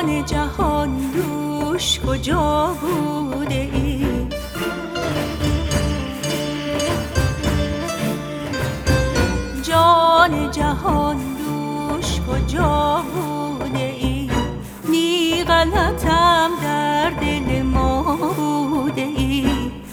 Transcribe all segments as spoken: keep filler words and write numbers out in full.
جان جهان دوش کجا بوده ای؟ جان جهان دوش کجا بوده ای؟ نی غلطم در دل ما بوده ای؟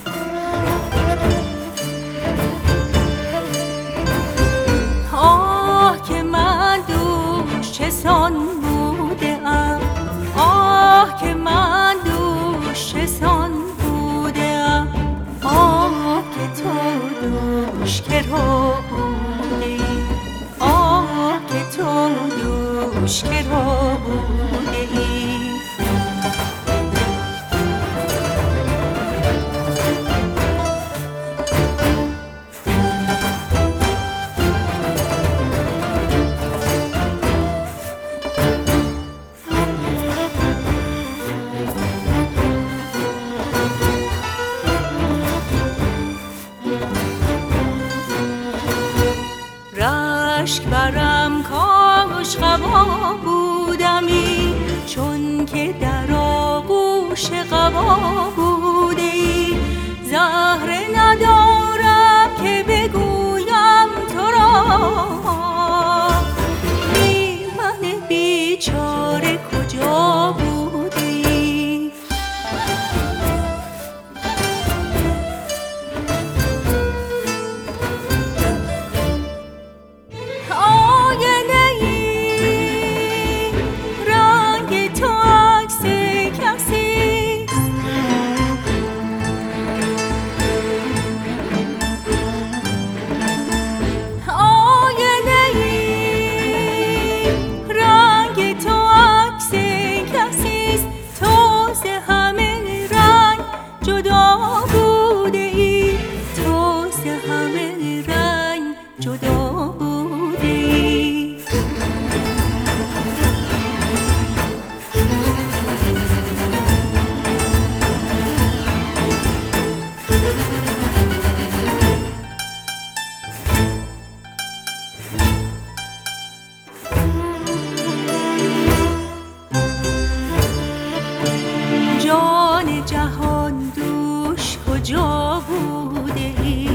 آه که من دوش چسان بوده ام، آه که من دوش چسان بوده ام، آه که تو دوش که رو بوده ای، آه که تو دوش که رو بوده ای. رشک برم کاش قبا بودمی، چون که در آغوش قبا بوده ای. زهره ندارم که بگویم تو را، ای من بیچاره کجا بوده ای؟ جان جهان دوش کجا بوده ای؟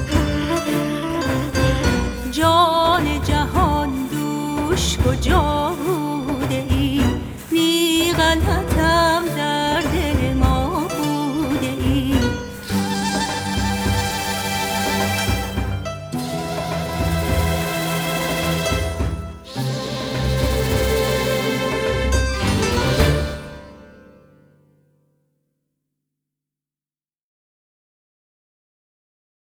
جان جهان دوش کجا